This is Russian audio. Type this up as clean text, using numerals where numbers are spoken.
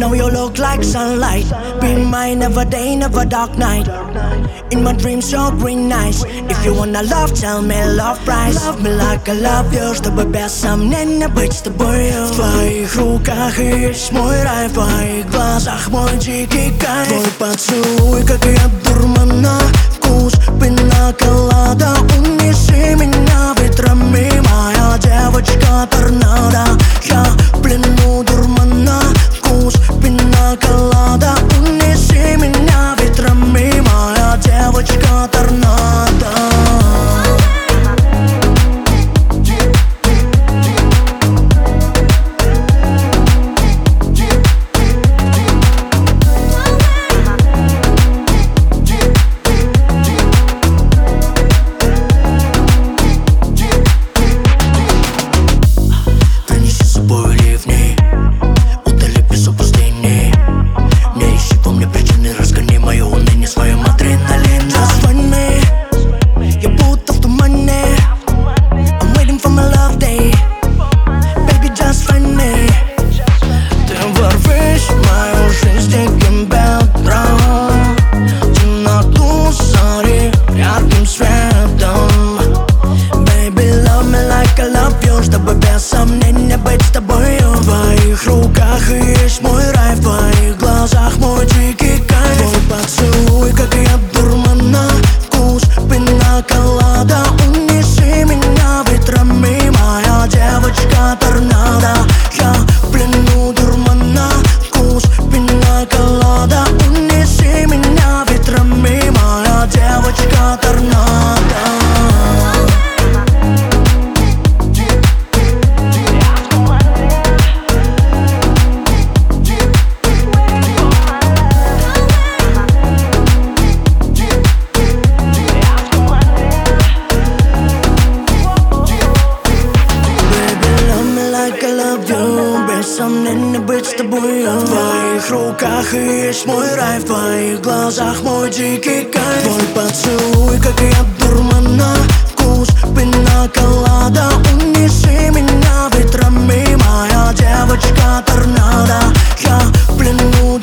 Now you look like sunlight. Be mine never day, never dark night. In my dreams you're green eyes. If you wanna love, tell me love price. Love me like I love you, чтобы без сомнения быть с тобою. В твоих руках и есть мой рай, в твоих глазах мой дикий кайф. Твой поцелуй, как я дурмана, вкус пина-колада. Унеси меня ветрами, моя девочка торнадо. Я в плену дурмана, вкус пина-колада. Унеси меня ветрами, моя девочка торнадо. Чтобы без сомнения быть с тобою. В твоих руках и есть мой рай, в твоих глазах мой дикий кайф. Твой поцелуй, как я дурмана, вкус пина-колада. Унеси меня ветрами, моя девочка торнадо. Я в плену дурмана, вкус пина-колада. Унеси меня ветрами, моя девочка торнадо. Без сомнения быть с тобою. В твоих руках и есть мой рай, в твоих глазах мой дикий кайф. Твой поцелуй, как я дурмана, вкус пина-колада. Унеси меня ветрами, моя девочка торнадо. Я в плену